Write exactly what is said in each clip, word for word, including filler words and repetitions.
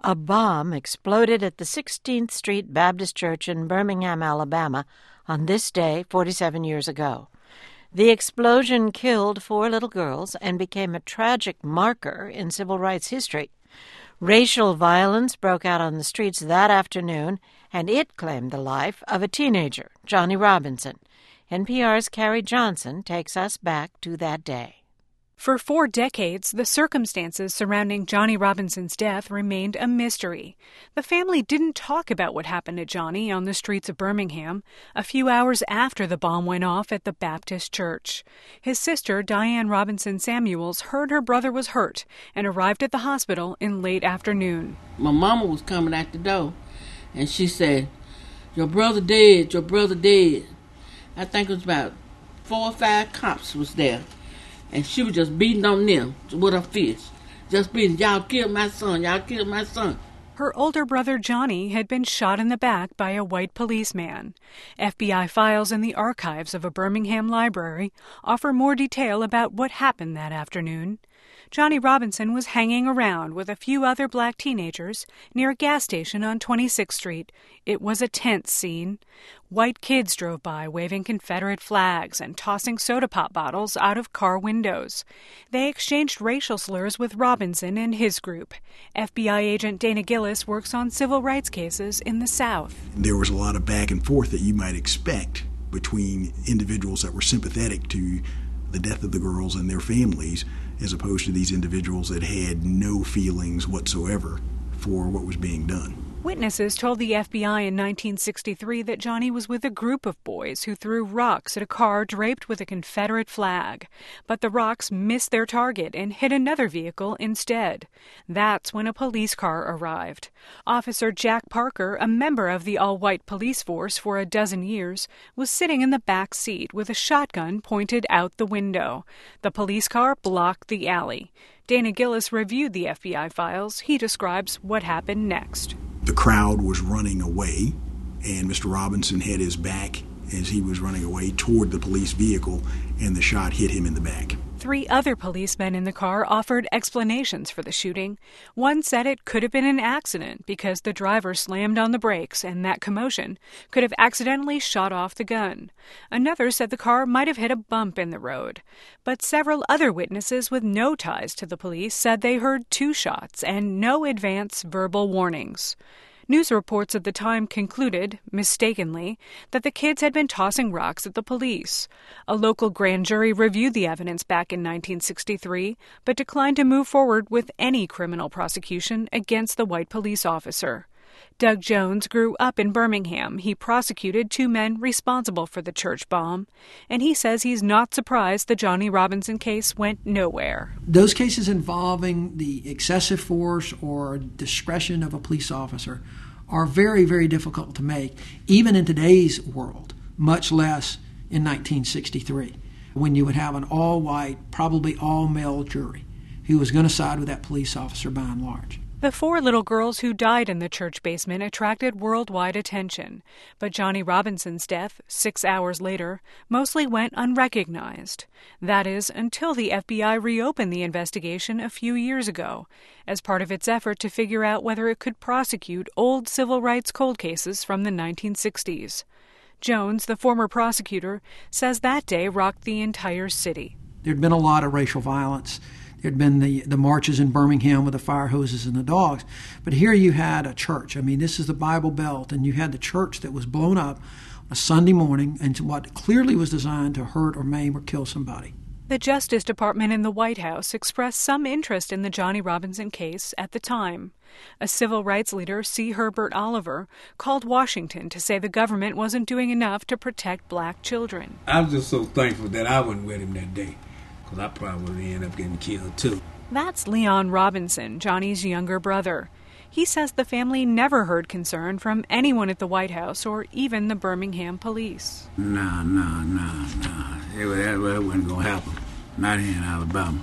A bomb exploded at the sixteenth Street Baptist Church in Birmingham, Alabama, on this day forty-seven years ago. The explosion killed four little girls and became a tragic marker in civil rights history. Racial violence broke out on the streets that afternoon, and it claimed the life of a teenager, Johnny Robinson. N P R's Carrie Johnson takes us back to that day. For four decades, the circumstances surrounding Johnny Robinson's death remained a mystery. The family didn't talk about what happened to Johnny on the streets of Birmingham a few hours after the bomb went off at the Baptist church. His sister, Diane Robinson Samuels, heard her brother was hurt and arrived at the hospital in late afternoon. My mama was coming out the door, and she said, "Your brother dead, your brother dead." I think it was about four or five cops was there. And she was just beating on them with her fist. Just beating, "Y'all killed my son, y'all killed my son." Her older brother Johnny had been shot in the back by a white policeman. F B I files in the archives of a Birmingham library offer more detail about what happened that afternoon. Johnny Robinson was hanging around with a few other black teenagers near a gas station on twenty-sixth Street. It was a tense scene. White kids drove by waving Confederate flags and tossing soda pop bottles out of car windows. They exchanged racial slurs with Robinson and his group. F B I agent Dana Gillis works on civil rights cases in the South. There was a lot of back and forth that you might expect between individuals that were sympathetic to the death of the girls and their families, as opposed to these individuals that had no feelings whatsoever for what was being done. Witnesses told the F B I in nineteen sixty-three that Johnny was with a group of boys who threw rocks at a car draped with a Confederate flag. But the rocks missed their target and hit another vehicle instead. That's when a police car arrived. Officer Jack Parker, a member of the all-white police force for a dozen years, was sitting in the back seat with a shotgun pointed out the window. The police car blocked the alley. Dana Gillis reviewed the F B I files. He describes what happened next. The crowd was running away, and Mister Robinson had his back as he was running away toward the police vehicle, and the shot hit him in the back. Three other policemen in the car offered explanations for the shooting. One said it could have been an accident because the driver slammed on the brakes and that commotion could have accidentally shot off the gun. Another said the car might have hit a bump in the road. But several other witnesses with no ties to the police said they heard two shots and no advance verbal warnings. News reports at the time concluded, mistakenly, that the kids had been tossing rocks at the police. A local grand jury reviewed the evidence back in nineteen sixty-three, but declined to move forward with any criminal prosecution against the white police officer. Doug Jones grew up in Birmingham. He prosecuted two men responsible for the church bomb, and he says he's not surprised the Johnny Robinson case went nowhere. Those cases involving the excessive force or discretion of a police officer are very, very difficult to make, even in today's world, much less in nineteen sixty-three, when you would have an all-white, probably all-male jury who was going to side with that police officer by and large. The four little girls who died in the church basement attracted worldwide attention, but Johnny Robinson's death, six hours later, mostly went unrecognized. That is, until the F B I reopened the investigation a few years ago, as part of its effort to figure out whether it could prosecute old civil rights cold cases from the nineteen sixties. Jones, the former prosecutor, says that day rocked the entire city. There'd been a lot of racial violence. There'd been the, the marches in Birmingham with the fire hoses and the dogs. But here you had a church. I mean, this is the Bible Belt, and you had the church that was blown up a Sunday morning into what clearly was designed to hurt or maim or kill somebody. The Justice Department in the White House expressed some interest in the Johnny Robinson case at the time. A civil rights leader, C. Herbert Oliver, called Washington to say the government wasn't doing enough to protect black children. I was just so thankful that I wasn't with him that day, because I probably would have ended up getting killed too. That's Leon Robinson, Johnny's younger brother. He says the family never heard concern from anyone at the White House or even the Birmingham police. No, no, no, no. That wasn't going to happen. Not in Alabama.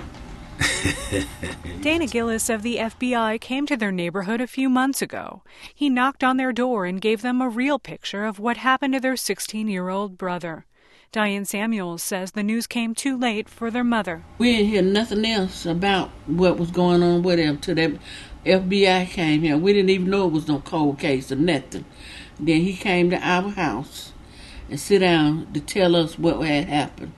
Dana Gillis of the F B I came to their neighborhood a few months ago. He knocked on their door and gave them a real picture of what happened to their sixteen-year-old brother. Diane Samuels says the news came too late for their mother. We didn't hear nothing else about what was going on with him till that F B I came here. We didn't even know it was no cold case or nothing. Then he came to our house and sit down to tell us what had happened.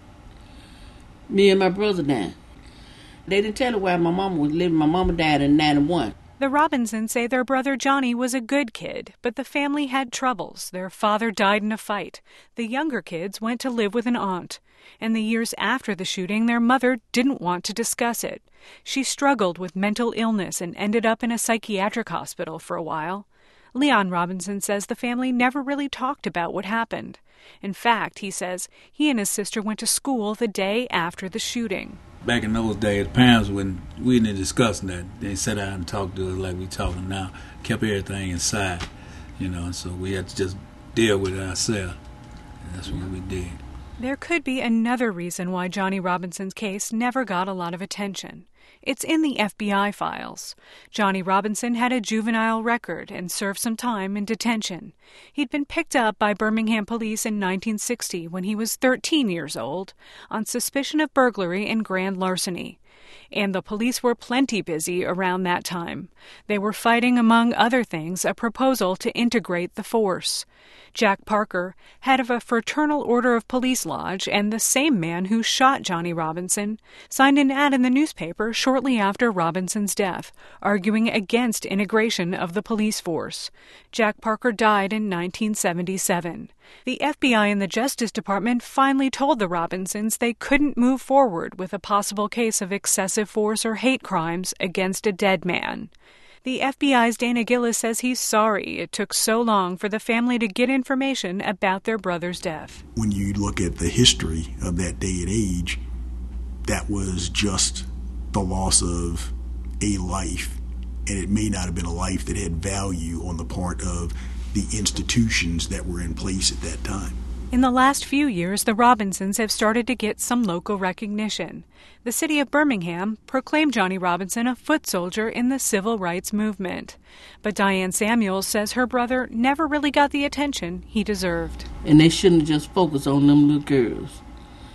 Me and my brother died. They didn't tell her where my mama was living. My mama died in ninety-one. The Robinsons say their brother Johnny was a good kid, but the family had troubles. Their father died in a fight. The younger kids went to live with an aunt. And the years after the shooting, their mother didn't want to discuss it. She struggled with mental illness and ended up in a psychiatric hospital for a while. Leon Robinson says the family never really talked about what happened. In fact, he says he and his sister went to school the day after the shooting. Back in those days, parents wouldn't, we didn't discuss that. They sat down and talked to us like we talking now, kept everything inside, you know, so we had to just deal with it ourselves. And that's what we did. There could be another reason why Johnny Robinson's case never got a lot of attention. It's in the F B I files. Johnny Robinson had a juvenile record and served some time in detention. He'd been picked up by Birmingham police in nineteen sixty when he was thirteen years old on suspicion of burglary and grand larceny. And the police were plenty busy around that time. They were fighting, among other things, a proposal to integrate the force. Jack Parker, head of a Fraternal Order of Police Lodge and the same man who shot Johnny Robinson, signed an ad in the newspaper shortly after Robinson's death, arguing against integration of the police force. Jack Parker died in nineteen seventy-seven. The F B I and the Justice Department finally told the Robinsons they couldn't move forward with a possible case of excessive force or hate crimes against a dead man. The F B I's Dana Gillis says he's sorry it took so long for the family to get information about their brother's death. When you look at the history of that day and age, that was just the loss of a life, and it may not have been a life that had value on the part of the institutions that were in place at that time. In the last few years, the Robinsons have started to get some local recognition. The city of Birmingham proclaimed Johnny Robinson a foot soldier in the civil rights movement. But Diane Samuels says her brother never really got the attention he deserved. And they shouldn't just focus on them little girls.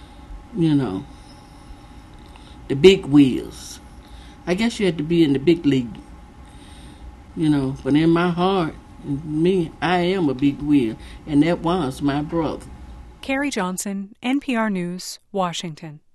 You know, the big wheels. I guess you had to be in the big league. You know, but in my heart, me, I am a big wheel, and that was my brother. Carrie Johnson, N P R News, Washington.